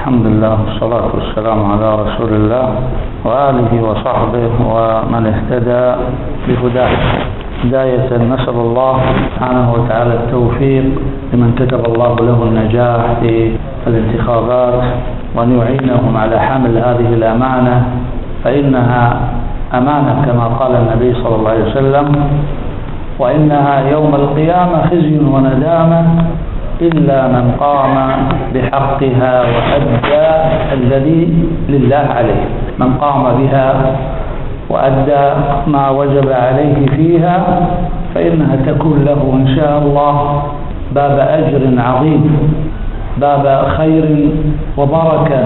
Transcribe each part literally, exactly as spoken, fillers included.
الحمد لله والصلاة والسلام على رسول الله وآله وصحبه ومن اهتدى بهداه. بداية نسأل الله سبحانه وتعالى التوفيق لمن كتب الله له النجاح في الانتخابات، وأن يعينهم على حمل هذه الأمانة، فإنها أمانة كما قال النبي صلى الله عليه وسلم: وإنها يوم القيامة خزي وندامة إلا من قام بحقها وأدى الذي لله عليه. من قام بها وأدى ما وجب عليه فيها فإنها تكون له إن شاء الله باب أجر عظيم، باب خير وبركة،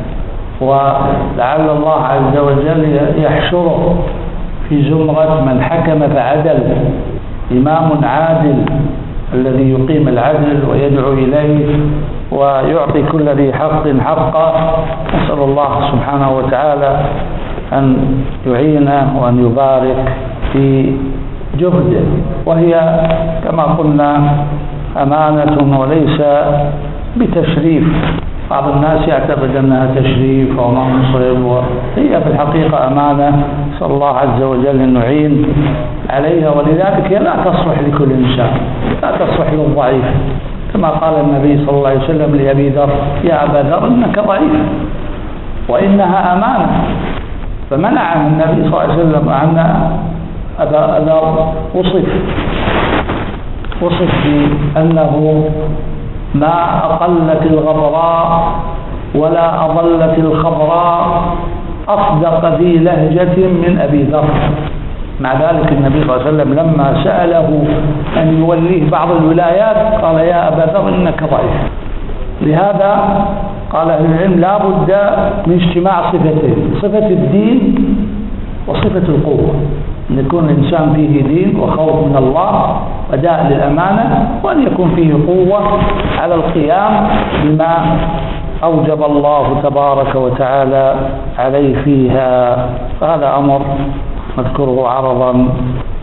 ولعل الله عز وجل يحشره في زمرة من حكم فعدل، إمام عادل الذي يقيم العدل ويدعو إليه ويعطي كل ذي حق حقه. نسأل الله سبحانه وتعالى أن يعينه وأن يبارك في جهده، وهي كما قلنا أمانة وليس بتشريف. بعض الناس يعتقد أنها تشريف ومنصب، وهي في الحقيقة أمانة. نسأل الله عز وجل أن نعين عليها، ولذلك هي لا تصلح لكل إنسان، لا تصلح للضعيف، كما قال النبي صلى الله عليه وسلم لأبي ذر: يا أبا ذر إنك ضعيف وإنها أمانة. فمنعه النبي صلى الله عليه وسلم أن أبا ذر وصف وصف بأنه ما أقلت الغبراء ولا أضلت الخبراء أصدق ذي لهجة من أبي ذر. مع ذلك النبي صلى الله عليه وسلم لما سأله أن يوليه بعض الولايات قال: يا أبا ذر إنك ضعيف. لهذا قال أهل العلم: لا بد من اجتماع صفتين: صفة الدين وصفة القوة، أن يكون الإنسان فيه دين وخوف من الله وأداء للأمانة، وأن يكون فيه قوة على القيام بما أوجب الله تبارك وتعالى عليه فيها. فهذا أمر نذكره عرضا